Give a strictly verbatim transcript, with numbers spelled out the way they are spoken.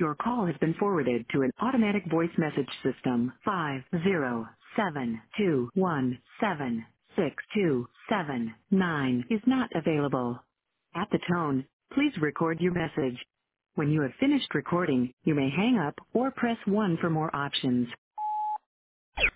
Your call has been forwarded to an automatic voice message system. Five zero seven two one seven six two seven nine is not available. At the tone, please record your message. When you have finished recording, you may hang up or press one for more options.